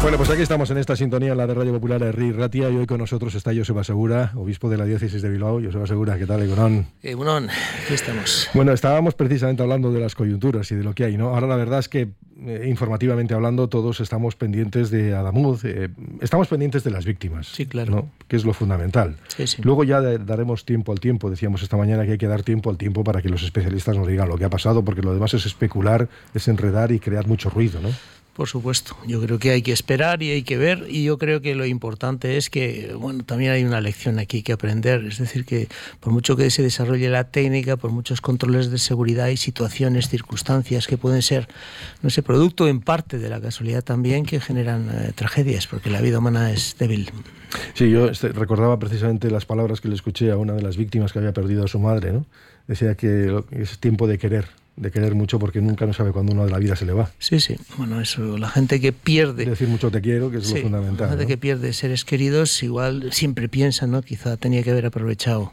Bueno, pues aquí estamos en esta sintonía, en la de Radio Popular Herri Ratia, y hoy con nosotros está Joseba Segura, obispo de la diócesis de Bilbao. Joseba Segura, ¿qué tal, Egunon? Egunon, aquí estamos. Bueno, estábamos precisamente hablando de las coyunturas y de lo que hay, ¿no? Ahora la verdad es que, informativamente hablando, todos estamos pendientes de Adamuz, estamos pendientes de las víctimas. Sí, claro. ¿No? Que es lo fundamental. Sí, sí. Luego ya daremos tiempo al tiempo. Decíamos esta mañana que hay que dar tiempo al tiempo para que los especialistas nos digan lo que ha pasado, porque lo demás es especular, es enredar y crear mucho ruido, ¿no? Por supuesto, yo creo que hay que esperar y hay que ver, y yo creo que lo importante es que, bueno, también hay una lección aquí que aprender, es decir, que por mucho que se desarrolle la técnica, por muchos controles de seguridad, hay situaciones, circunstancias que pueden ser, no sé, producto en parte de la casualidad también, que generan tragedias, porque la vida humana es débil. Sí, yo recordaba precisamente las palabras que le escuché a una de las víctimas que había perdido a su madre, ¿no? Decía que es tiempo de querer mucho, porque nunca no sabe cuándo uno de la vida se le va. Sí, sí, bueno, eso, la gente que pierde... Decir mucho te quiero, que es lo fundamental. La gente, ¿no?, que pierde seres queridos, igual siempre piensa, ¿no?, quizá tenía que haber aprovechado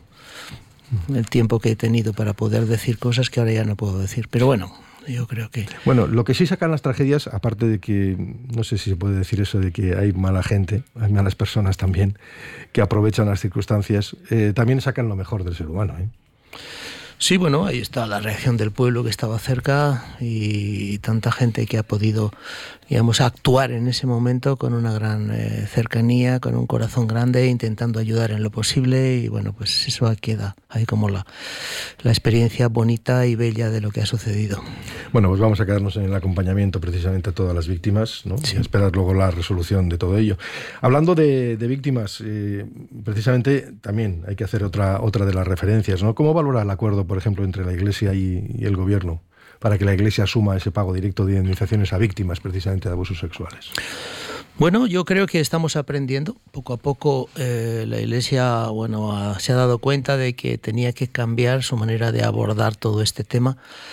el tiempo que he tenido para poder decir cosas que ahora ya no puedo decir, pero bueno... Yo creo que... Bueno, lo que sí sacan las tragedias, aparte de que, no sé si se puede decir eso, de que hay mala gente, hay malas personas también, que aprovechan las circunstancias, también sacan lo mejor del ser humano, ¿eh? Sí, bueno, ahí está la reacción del pueblo que estaba cerca y tanta gente que ha podido, digamos, actuar en ese momento con una gran cercanía, con un corazón grande, intentando ayudar en lo posible, y bueno, pues eso queda ahí como la experiencia bonita y bella de lo que ha sucedido. Bueno, pues vamos a quedarnos en el acompañamiento precisamente a todas las víctimas, ¿no? Sí. Y esperar luego la resolución de todo ello. Hablando de víctimas, precisamente también hay que hacer otra de las referencias, ¿no? ¿Cómo valora el acuerdo, por ejemplo, entre la Iglesia y el Gobierno, para que la Iglesia asuma ese pago directo de indemnizaciones a víctimas precisamente de abusos sexuales? Bueno, yo creo que estamos aprendiendo. Poco a poco la Iglesia, bueno, se ha dado cuenta de que tenía que cambiar su manera de abordar todo este tema,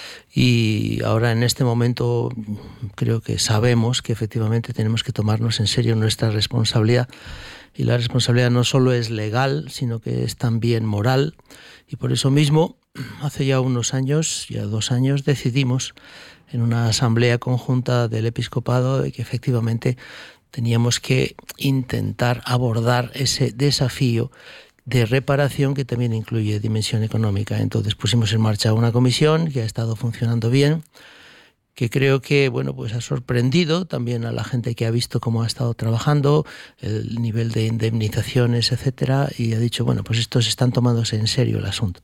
y ahora en este momento creo que sabemos que efectivamente tenemos que tomarnos en serio nuestra responsabilidad, y la responsabilidad no solo es legal, sino que es también moral, y por eso mismo hace ya unos años, ya 2 años, decidimos en una asamblea conjunta del episcopado de que efectivamente teníamos que intentar abordar ese desafío de reparación que también incluye dimensión económica. Entonces pusimos en marcha una comisión que ha estado funcionando bien, que creo que, bueno, pues ha sorprendido también a la gente que ha visto cómo ha estado trabajando, el nivel de indemnizaciones, etcétera, y ha dicho, bueno, pues estos están tomándose en serio el asunto.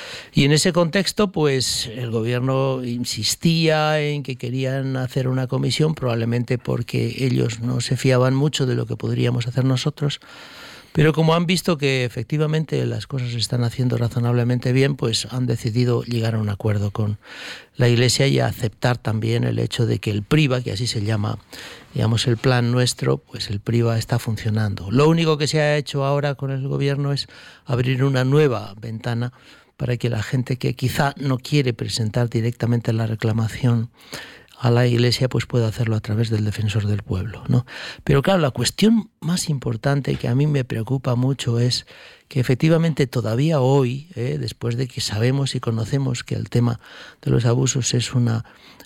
Y en ese contexto, pues el gobierno insistía en que querían hacer una comisión, probablemente porque ellos no se fiaban mucho de lo que podríamos hacer nosotros. Pero como han visto que efectivamente las cosas se están haciendo razonablemente bien, pues han decidido llegar a un acuerdo con la Iglesia y a aceptar también el hecho de que el PRIVA, que así se llama, digamos, el plan nuestro, pues el PRIVA está funcionando. Lo único que se ha hecho ahora con el gobierno es abrir una nueva ventana para que la gente que quizá no quiere presentar directamente la reclamación a la Iglesia, pues puede hacerlo a través del Defensor del Pueblo, ¿no? Pero claro, la cuestión más importante que a mí me preocupa mucho es que efectivamente todavía hoy, después de que sabemos y conocemos que el tema de los abusos es una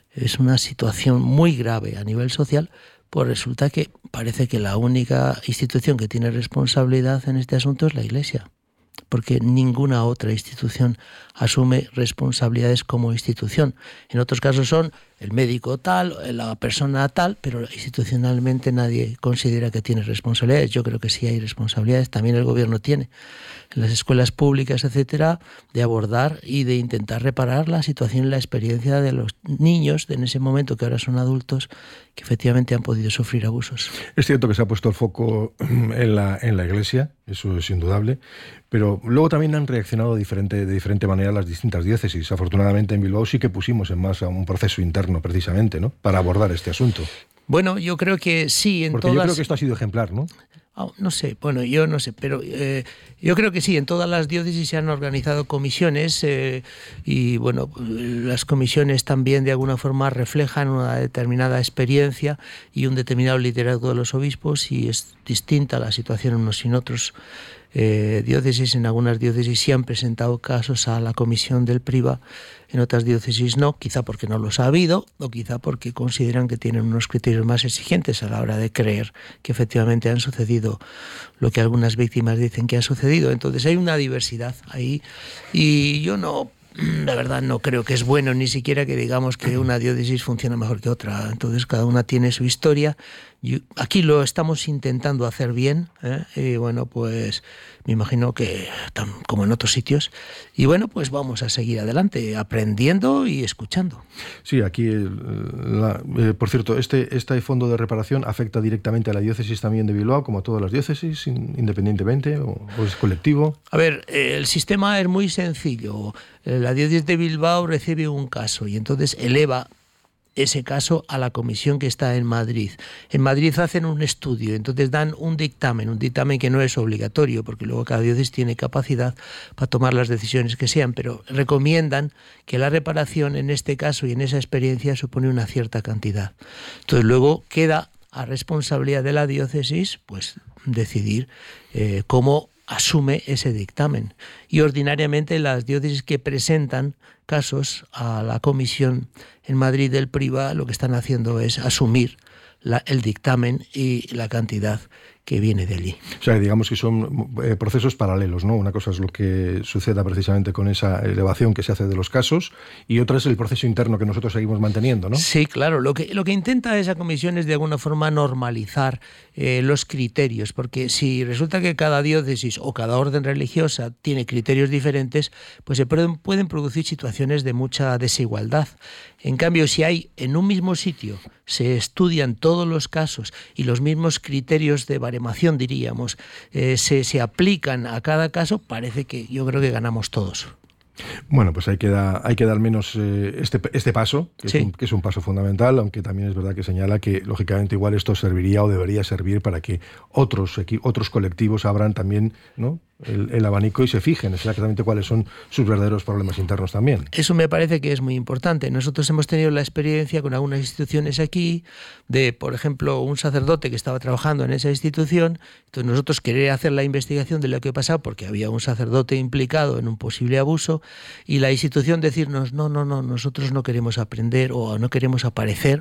situación muy grave a nivel social, pues resulta que parece que la única institución que tiene responsabilidad en este asunto es la Iglesia, porque ninguna otra institución asume responsabilidades como institución. En otros casos son el médico tal, la persona tal, pero institucionalmente nadie considera que tiene responsabilidades. Yo creo que sí hay responsabilidades, también el gobierno tiene, en las escuelas públicas, etcétera, de abordar y de intentar reparar la situación y la experiencia de los niños de en ese momento, que ahora son adultos, que efectivamente han podido sufrir abusos. Es cierto que se ha puesto el foco en la Iglesia, eso es indudable, pero luego también han reaccionado de diferente manera las distintas diócesis. Afortunadamente en Bilbao sí que pusimos en marcha un proceso interno precisamente, ¿no?, para abordar este asunto. Bueno, yo creo que sí. Porque yo creo que esto ha sido ejemplar, ¿no? No sé, bueno, yo no sé, pero yo creo que sí, en todas las diócesis se han organizado comisiones y bueno, las comisiones también de alguna forma reflejan una determinada experiencia y un determinado liderazgo de los obispos, y es distinta la situación unos y en otros diócesis. En algunas diócesis sí han presentado casos a la comisión del PRIBA, en otras diócesis no, quizá porque no los ha habido o quizá porque consideran que tienen unos criterios más exigentes a la hora de creer que efectivamente han sucedido lo que algunas víctimas dicen que ha sucedido. Entonces hay una diversidad ahí y yo no... La verdad no creo que es bueno ni siquiera que digamos que una diócesis funciona mejor que otra. Entonces cada una tiene su historia. Aquí lo estamos intentando hacer bien, y bueno, pues me imagino que como en otros sitios. Y bueno, pues vamos a seguir adelante, aprendiendo y escuchando. Sí, aquí, por cierto, este fondo de reparación afecta directamente a la diócesis también de Bilbao, como a todas las diócesis, independientemente, o es colectivo. A ver, el sistema es muy sencillo. La diócesis de Bilbao recibe un caso y entonces eleva ese caso a la comisión que está en Madrid. En Madrid hacen un estudio, entonces dan un dictamen que no es obligatorio, porque luego cada diócesis tiene capacidad para tomar las decisiones que sean, pero recomiendan que la reparación en este caso y en esa experiencia supone una cierta cantidad. Entonces luego queda a responsabilidad de la diócesis pues decidir cómo asume ese dictamen. Y ordinariamente las diócesis que presentan casos a la comisión en Madrid del PRIBA lo que están haciendo es asumir el dictamen y la cantidad que viene de allí. O sea, digamos que son procesos paralelos, ¿no? Una cosa es lo que suceda precisamente con esa elevación que se hace de los casos y otra es el proceso interno que nosotros seguimos manteniendo, ¿no? Sí, claro. Lo que intenta esa comisión es de alguna forma normalizar los criterios, porque si resulta que cada diócesis o cada orden religiosa tiene criterios diferentes, pues se pueden producir situaciones de mucha desigualdad. En cambio, si hay en un mismo sitio, se estudian todos los casos y los mismos criterios de baremación, diríamos, se aplican a cada caso, parece que yo creo que ganamos todos. Bueno, pues hay que dar al menos este paso, que es un paso fundamental, aunque también es verdad que señala que, lógicamente, igual esto serviría o debería servir para que otros colectivos abran también, ¿no?, el abanico y se fijen exactamente cuáles son sus verdaderos problemas internos también. Eso me parece que es muy importante. Nosotros hemos tenido la experiencia con algunas instituciones aquí de, por ejemplo, un sacerdote que estaba trabajando en esa institución, entonces nosotros querer hacer la investigación de lo que pasaba porque había un sacerdote implicado en un posible abuso y la institución decirnos no, nosotros no queremos aprender o no queremos aparecer,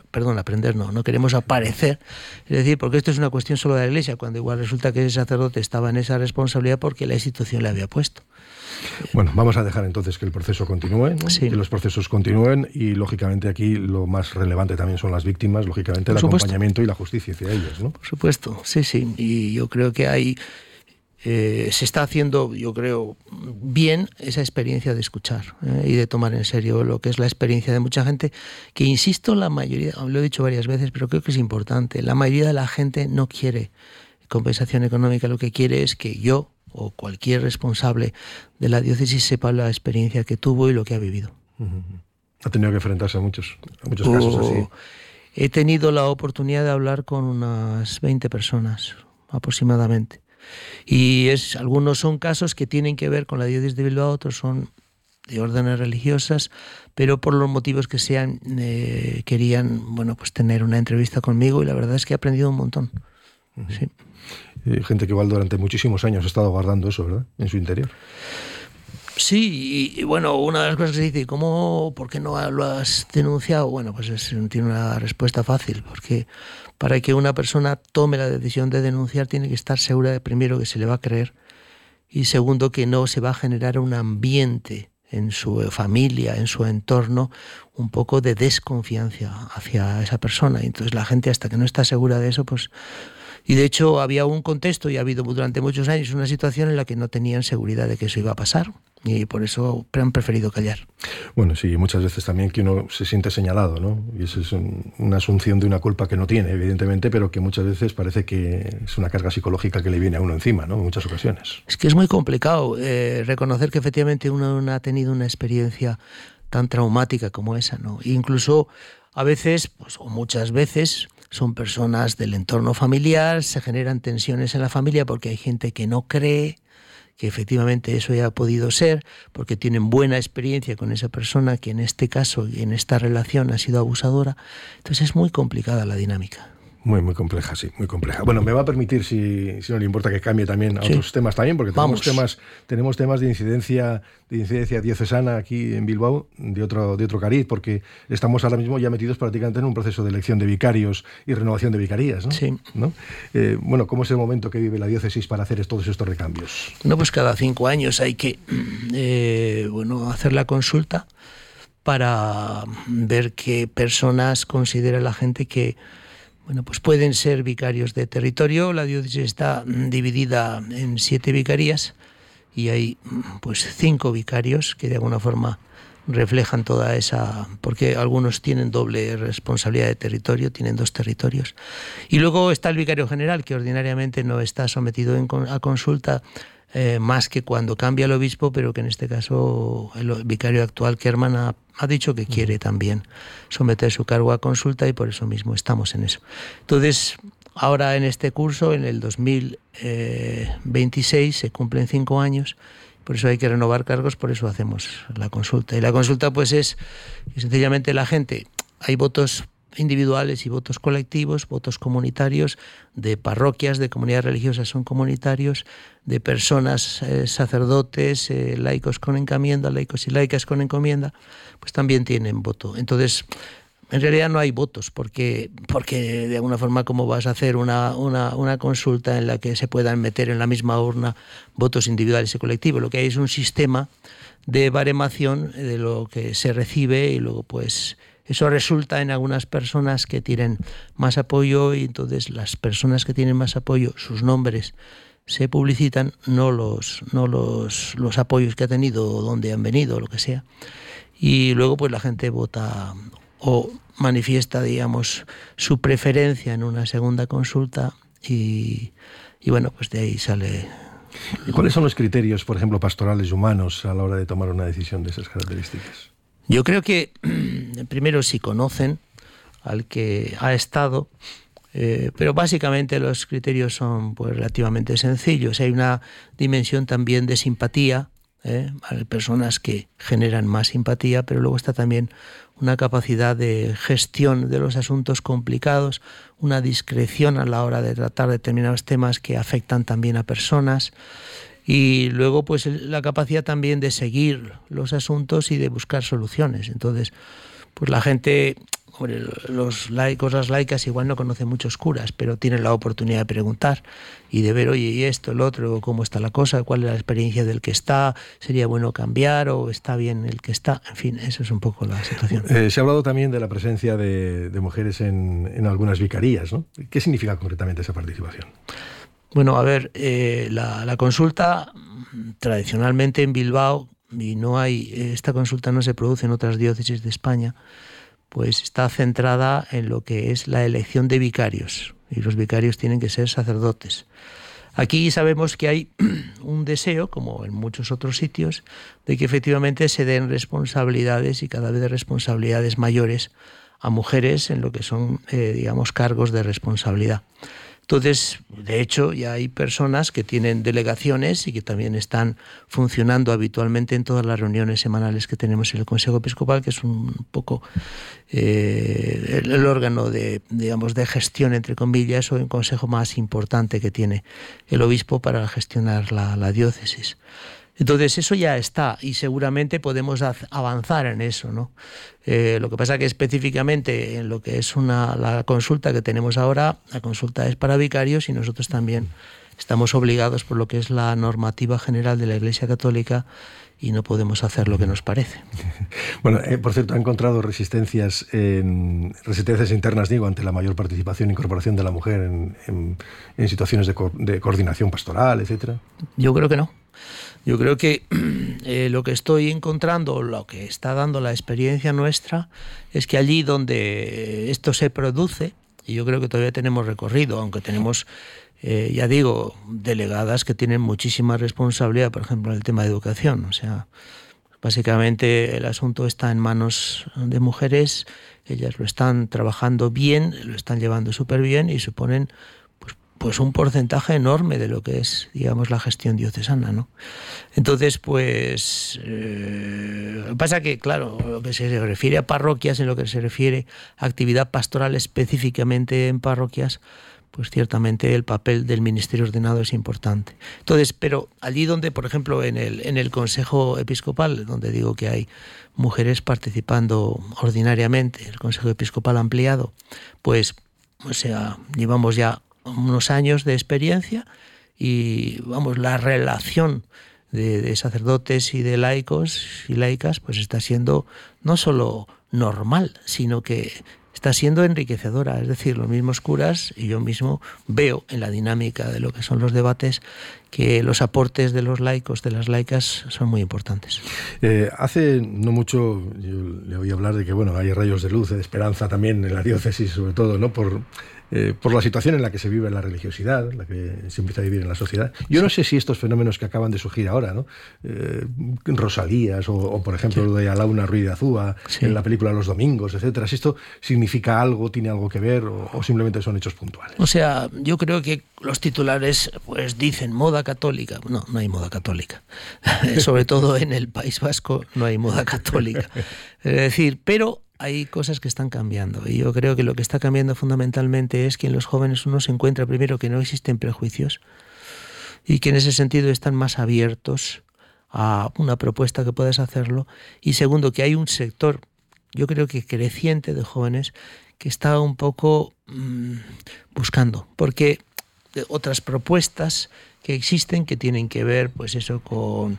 no queremos aparecer, es decir, porque esto es una cuestión solo de la Iglesia, cuando igual resulta que ese sacerdote estaba en esa responsabilidad porque la institución le había puesto. Bueno, vamos a dejar entonces que el proceso continúe, ¿no? Sí. Que los procesos continúen y, lógicamente, aquí lo más relevante también son las víctimas, lógicamente, el acompañamiento y la justicia hacia ellas, ¿no? Por supuesto, sí. Y yo creo que hay se está haciendo, yo creo, bien esa experiencia de escuchar y de tomar en serio lo que es la experiencia de mucha gente, que insisto, la mayoría, lo he dicho varias veces, pero creo que es importante, la mayoría de la gente no quiere compensación económica, lo que quiere es que yo o cualquier responsable de la diócesis sepa la experiencia que tuvo y lo que ha vivido. Ha tenido que enfrentarse a muchos casos así. He tenido la oportunidad de hablar con unas 20 personas aproximadamente. Y algunos son casos que tienen que ver con la diócesis de Bilbao, otros son de órdenes religiosas, pero por los motivos que sean querían, pues tener una entrevista conmigo y la verdad es que he aprendido un montón. Sí. Gente que igual durante muchísimos años ha estado guardando eso, ¿verdad?, en su interior. Sí, y una de las cosas que se dice, ¿por qué no lo has denunciado? Pues tiene una respuesta fácil, porque para que una persona tome la decisión de denunciar tiene que estar segura de, primero, que se le va a creer y segundo, que no se va a generar un ambiente en su familia, en su entorno, un poco de desconfianza hacia esa persona. Y entonces la gente, hasta que no está segura de eso, pues... Y de hecho había un contexto y ha habido durante muchos años una situación en la que no tenían seguridad de que eso iba a pasar y por eso han preferido callar. Bueno, sí, muchas veces también que uno se siente señalado, ¿no? Y eso es una asunción de una culpa que no tiene, evidentemente, pero que muchas veces parece que es una carga psicológica que le viene a uno encima, ¿no?, en muchas ocasiones. Es que es muy complicado reconocer que efectivamente uno ha tenido una experiencia tan traumática como esa, ¿no? E incluso a veces, o muchas veces, son personas del entorno familiar, se generan tensiones en la familia porque hay gente que no cree que efectivamente eso haya podido ser, porque tienen buena experiencia con esa persona que en este caso y en esta relación ha sido abusadora. Entonces es muy complicada la dinámica. Muy compleja, sí, muy compleja. Bueno, me va a permitir, si no le importa, que cambie también a otros temas también, porque tenemos temas de incidencia diocesana aquí en Bilbao, de otro cariz, porque estamos ahora mismo ya metidos prácticamente en un proceso de elección de vicarios y renovación de vicarías, ¿no? Sí. ¿No? ¿Cómo es el momento que vive la diócesis para hacer todos estos recambios? No, pues cada 5 años hay que hacer la consulta para ver qué personas considera la gente que pues pueden ser vicarios de territorio. La diócesis está dividida en 7 vicarías y hay 5 vicarios que de alguna forma reflejan toda esa, porque algunos tienen doble responsabilidad de territorio, tienen 2 territorios. Y luego está el vicario general, que ordinariamente no está sometido a consulta, más que cuando cambia el obispo, pero que en este caso el vicario actual, Kerman, ha dicho que quiere también someter su cargo a consulta, y por eso mismo estamos en eso. Entonces, ahora en este curso, en el 2026, se cumplen 5 años, por eso hay que renovar cargos, por eso hacemos la consulta. Y la consulta es sencillamente la gente, hay votos individuales y votos colectivos, votos comunitarios, de parroquias, de comunidades religiosas son comunitarios, de personas, sacerdotes, laicos con encomienda, laicos y laicas con encomienda, pues también tienen voto. Entonces, en realidad no hay votos, porque de alguna forma, ¿cómo vas a hacer una consulta en la que se puedan meter en la misma urna votos individuales y colectivos? Lo que hay es un sistema de baremación de lo que se recibe, y luego eso resulta en algunas personas que tienen más apoyo, y entonces las personas que tienen más apoyo, sus nombres se publicitan, no los apoyos que ha tenido o dónde han venido, o lo que sea. Y luego la gente vota o manifiesta, digamos, su preferencia en una segunda consulta, y de ahí sale. ¿Y cuáles son los criterios, por ejemplo, pastorales y humanos a la hora de tomar una decisión de esas características? Yo creo que primero, si conocen al que ha estado, pero básicamente los criterios son relativamente sencillos. Hay una dimensión también de simpatía, hay personas que generan más simpatía, pero luego está también una capacidad de gestión de los asuntos complicados, una discreción a la hora de tratar determinados temas que afectan también a personas. Y luego la capacidad también de seguir los asuntos y de buscar soluciones. Entonces, la gente, los laicos, las laicas igual no conocen muchos curas, pero tienen la oportunidad de preguntar y de ver, oye, y esto, el otro, cómo está la cosa, cuál es la experiencia del que está, sería bueno cambiar o está bien el que está. En fin, eso es un poco la situación. Se ha hablado también de la presencia de mujeres en algunas vicarías, ¿no? ¿Qué significa concretamente esa participación? Bueno, a ver, la consulta tradicionalmente en Bilbao, y esta consulta no se produce en otras diócesis de España, está centrada en lo que es la elección de vicarios, y los vicarios tienen que ser sacerdotes. Aquí sabemos que hay un deseo, como en muchos otros sitios, de que efectivamente se den responsabilidades, y cada vez responsabilidades mayores, a mujeres en lo que son, cargos de responsabilidad. Entonces, de hecho, ya hay personas que tienen delegaciones y que también están funcionando habitualmente en todas las reuniones semanales que tenemos en el Consejo Episcopal, que es un poco el órgano de gestión, entre comillas, o el consejo más importante que tiene el obispo para gestionar la diócesis. Entonces eso ya está, y seguramente podemos avanzar en eso, ¿no? Lo que pasa que específicamente en lo que es la consulta que tenemos ahora, la consulta es para vicarios, y nosotros también estamos obligados por lo que es la normativa general de la Iglesia Católica, y no podemos hacer lo que nos parece. Bueno, por cierto, ¿ha encontrado resistencias internas, ante la mayor participación e incorporación de la mujer en situaciones de coordinación pastoral, etcétera? Yo creo que no. Yo creo que lo que estoy encontrando, lo que está dando la experiencia nuestra, es que allí donde esto se produce, y yo creo que todavía tenemos recorrido, aunque tenemos, delegadas que tienen muchísima responsabilidad, por ejemplo, en el tema de educación. O sea, básicamente el asunto está en manos de mujeres, ellas lo están trabajando bien, lo están llevando súper bien, y suponen pues un porcentaje enorme de lo que es, la gestión diocesana, ¿no? Entonces, que pasa que, claro, lo que se refiere a parroquias, en lo que se refiere a actividad pastoral específicamente en parroquias, pues ciertamente el papel del ministerio ordenado es importante. Entonces, pero allí donde, por ejemplo, en el Consejo Episcopal, donde digo que hay mujeres participando ordinariamente, el Consejo Episcopal ampliado, pues, o sea, llevamos ya unos años de experiencia y, vamos, la relación de sacerdotes y de laicos y laicas, pues está siendo no solo normal, sino que está siendo enriquecedora. Es decir, los mismos curas y yo mismo veo en la dinámica de lo que son los debates que los aportes de los laicos, de las laicas, son muy importantes. Hace no mucho yo le oí hablar de que bueno, hay rayos de luz, de esperanza también en la diócesis, sobre todo, ¿no? Por la situación en la que se vive la religiosidad, la que se empieza a vivir en la sociedad. Yo no sé si estos fenómenos que acaban de surgir ahora, ¿no? Rosalías o por ejemplo, lo de Alauna Ruiz de Azúa, en la película Los Domingos, etcétera, si esto significa algo, tiene algo que ver o simplemente son hechos puntuales. O sea, yo creo que los titulares pues dicen moda católica. No, no hay moda católica. Sobre todo en el País Vasco no hay moda católica. Es decir, pero hay cosas que están cambiando y yo creo que lo que está cambiando fundamentalmente es que en los jóvenes uno se encuentra primero que no existen prejuicios y que en ese sentido están más abiertos a una propuesta que puedas hacerlo, y segundo que hay un sector, yo creo que creciente, de jóvenes que está un poco buscando, porque otras propuestas que existen que tienen que ver pues eso con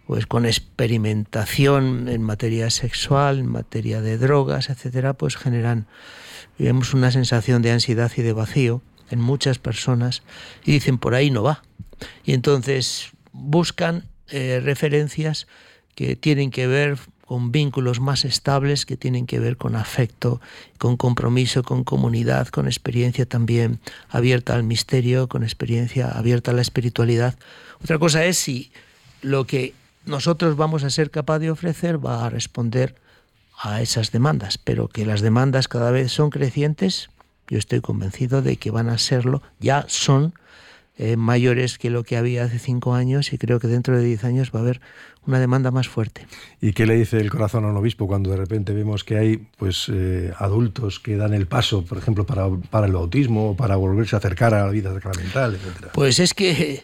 experimentación en materia sexual, en materia de drogas, etcétera, pues generan, digamos, una sensación de ansiedad y de vacío en muchas personas y dicen por ahí no va. Y entonces buscan referencias que tienen que ver con vínculos más estables, que tienen que ver con afecto, con compromiso, con comunidad, con experiencia también abierta al misterio, con experiencia abierta a la espiritualidad. Otra cosa es si lo que nosotros vamos a ser capaz de ofrecer va a responder a esas demandas, pero que las demandas cada vez son crecientes, yo estoy convencido de que van a serlo, ya son mayores que lo que había hace 5 años y creo que dentro de 10 años va a haber una demanda más fuerte. ¿Y qué le dice el corazón a un obispo cuando de repente vemos que hay pues adultos que dan el paso, por ejemplo, para el bautismo o para volverse a acercar a la vida sacramental, etcétera? Pues es que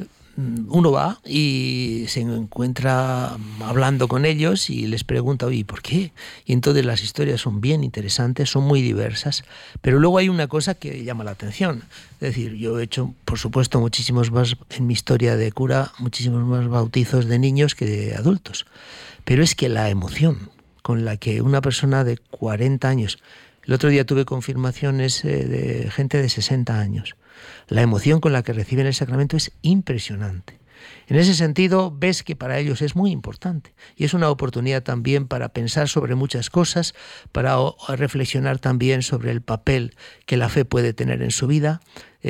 uno va y se encuentra hablando con ellos y les pregunta, oye, ¿por qué? Y entonces las historias son bien interesantes, son muy diversas, pero luego hay una cosa que llama la atención. Es decir, yo he hecho, por supuesto, muchísimos más en mi historia de cura, muchísimos más bautizos de niños que de adultos. Pero es que la emoción con la que una persona de 40 años, el otro día tuve confirmaciones de gente de 60 años, la emoción con la que reciben el sacramento es impresionante. En ese sentido, ves que para ellos es muy importante y es una oportunidad también para pensar sobre muchas cosas, para reflexionar también sobre el papel que la fe puede tener en su vida,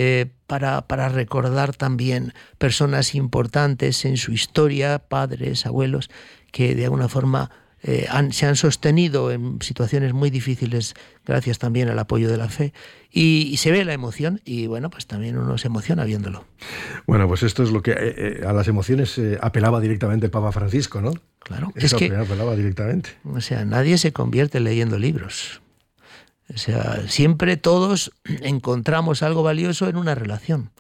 para recordar también personas importantes en su historia, padres, abuelos, que de alguna forma se han sostenido en situaciones muy difíciles gracias también al apoyo de la fe y se ve la emoción y bueno, pues también uno se emociona viéndolo. Bueno, pues esto es lo que a las emociones apelaba directamente el Papa Francisco, ¿no? Claro, es que apelaba directamente. O sea, nadie se convierte leyendo libros. O sea, siempre todos encontramos algo valioso en una relación.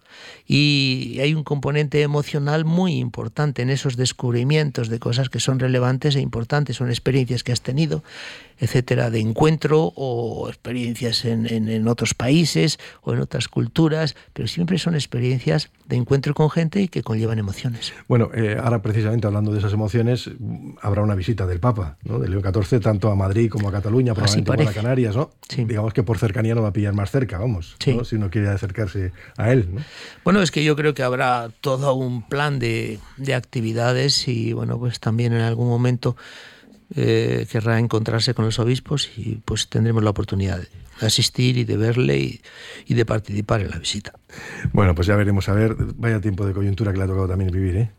Y hay un componente emocional muy importante en esos descubrimientos de cosas que son relevantes e importantes, son experiencias que has tenido, etcétera, de encuentro o experiencias en otros países o en otras culturas, pero siempre son experiencias de encuentro con gente y que conllevan emociones. Bueno, ahora precisamente hablando de esas emociones, habrá una visita del Papa, ¿no? De León XIV, tanto a Madrid como a Cataluña, probablemente para Canarias, ¿no? Sí. Digamos que por cercanía no va a pillar más cerca, vamos, sí, ¿no? Si uno quiere acercarse a él, ¿no? Bueno, es que yo creo que habrá todo un plan de actividades y bueno, pues también en algún momento querrá encontrarse con los obispos y pues tendremos la oportunidad de asistir y de verle y de participar en la visita. Bueno, pues ya veremos, a ver, vaya tiempo de coyuntura que le ha tocado también vivir, ¿eh?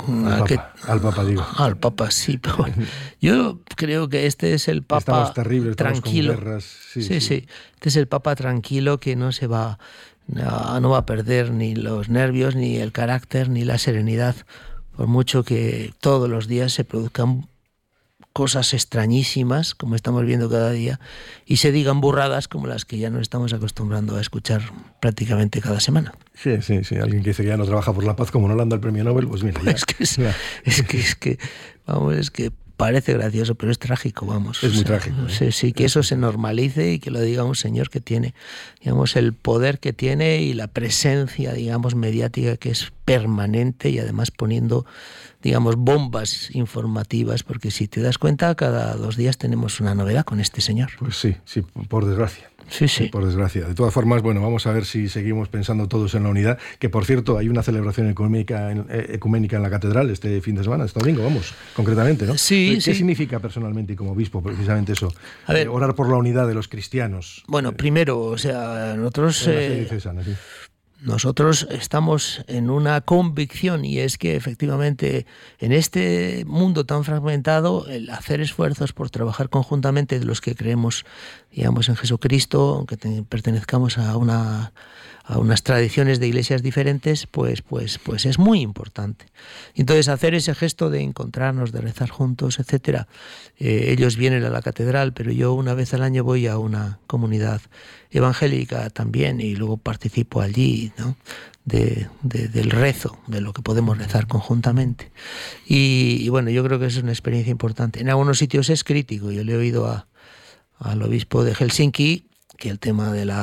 Al Papa, digo. Al Papa, sí, pero bueno, yo creo que este es el Papa estamos terribles, tranquilo. Con guerras. Sí. Este es el Papa tranquilo que no va a perder ni los nervios, ni el carácter, ni la serenidad, por mucho que todos los días se produzcan cosas extrañísimas, como estamos viendo cada día, y se digan burradas como las que ya nos estamos acostumbrando a escuchar prácticamente cada semana. Sí. Alguien que dice que ya no trabaja por la paz, como no le anda el premio Nobel, pues mira, ya. Es que parece gracioso, pero es trágico, vamos. Es muy trágico. Sí, que eso se normalice y que lo diga un señor que tiene, digamos, el poder que tiene y la presencia, digamos, mediática que es permanente, y además poniendo, digamos, bombas informativas, porque si te das cuenta, cada 2 días tenemos una novedad con este señor. Pues sí, por desgracia. Sí. Por desgracia. De todas formas, bueno, vamos a ver si seguimos pensando todos en la unidad, que por cierto hay una celebración ecuménica en la catedral este fin de semana, este domingo, vamos, concretamente, ¿no? Sí. ¿Qué significa personalmente y como obispo precisamente eso? A ver, orar por la unidad de los cristianos. Bueno, primero, o sea, nosotros... Nosotros estamos en una convicción, y es que efectivamente en este mundo tan fragmentado, el hacer esfuerzos por trabajar conjuntamente de los que creemos, digamos, en Jesucristo, aunque pertenezcamos a unas tradiciones de iglesias diferentes, pues es muy importante. Entonces, hacer ese gesto de encontrarnos, de rezar juntos, etcétera. Ellos vienen a la catedral, pero yo una vez al año voy a una comunidad evangélica también, y luego participo allí, ¿no?, del rezo, de lo que podemos rezar conjuntamente. Y bueno, yo creo que es una experiencia importante. En algunos sitios es crítico. Yo le he oído al obispo de Helsinki que el tema de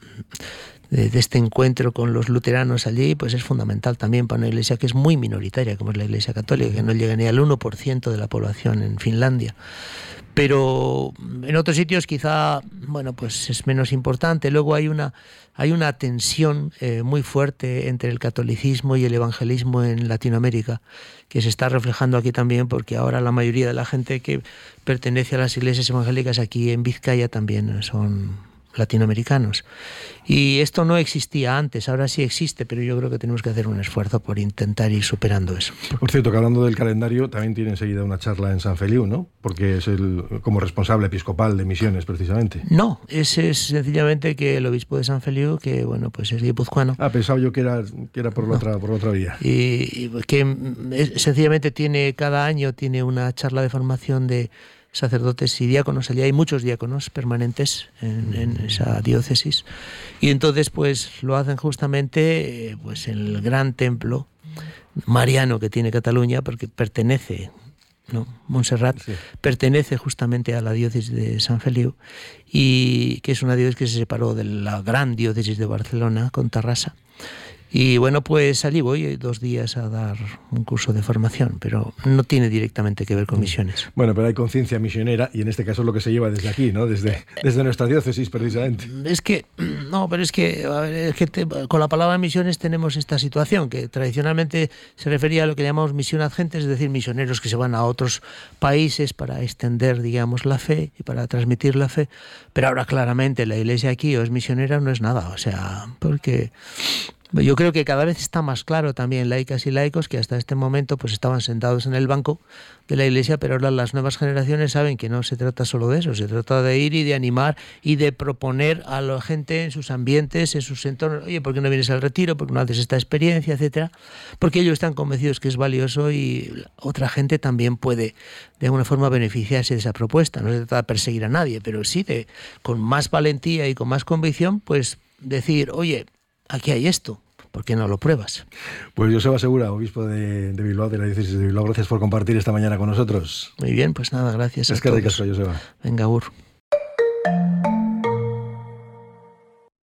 este encuentro con los luteranos allí, pues es fundamental también para una iglesia que es muy minoritaria, como es la Iglesia Católica, que no llega ni al 1% de la población en Finlandia. Pero en otros sitios quizá, bueno, pues es menos importante. Luego hay una tensión muy fuerte entre el catolicismo y el evangelismo en Latinoamérica, que se está reflejando aquí también, porque ahora la mayoría de la gente que pertenece a las iglesias evangélicas aquí en Vizcaya también son latinoamericanos. Y esto no existía antes, ahora sí existe, pero yo creo que tenemos que hacer un esfuerzo por intentar ir superando eso. Por cierto, que hablando del calendario, también tiene enseguida una charla en San Feliu, ¿no? Porque es como responsable episcopal de misiones, precisamente. No, es sencillamente que el obispo de San Feliu, que bueno, pues es guipuzcoano. Pensaba yo que era por la otra vía. Y que sencillamente cada año tiene una charla de formación de sacerdotes y diáconos. Allí hay muchos diáconos permanentes en esa diócesis, y entonces pues lo hacen justamente pues en el gran templo mariano que tiene Cataluña, porque pertenece, ¿no?, Montserrat, sí, pertenece justamente a la diócesis de San Feliu, y que es una diócesis que se separó de la gran diócesis de Barcelona con Tarrasa. Y bueno, pues allí voy 2 días a dar un curso de formación, pero no tiene directamente que ver con misiones. Bueno, pero hay conciencia misionera, y en este caso es lo que se lleva desde aquí, ¿no? Desde nuestra diócesis, precisamente. Con la palabra misiones tenemos esta situación, que tradicionalmente se refería a lo que llamamos misión ad gentes, es decir, misioneros que se van a otros países para extender, digamos, la fe y para transmitir la fe. Pero ahora claramente la iglesia aquí o es misionera o no es nada, o sea, porque... Yo creo que cada vez está más claro también, laicas y laicos, que hasta este momento pues estaban sentados en el banco de la iglesia, pero ahora las nuevas generaciones saben que no se trata solo de eso, se trata de ir y de animar y de proponer a la gente en sus ambientes, en sus entornos: oye, ¿por qué no vienes al retiro? ¿Por qué no haces esta experiencia? Etcétera. Porque ellos están convencidos que es valioso, y otra gente también puede de alguna forma beneficiarse de esa propuesta. No se trata de perseguir a nadie, pero sí con más valentía y con más convicción, pues decir: oye, aquí hay esto, ¿por qué no lo pruebas? Pues Joseba Segura, obispo de Bilbao, de la diócesis de Bilbao, gracias por compartir esta mañana con nosotros. Muy bien, pues nada, gracias. Es que ricasco, Joseba. Venga, Agur.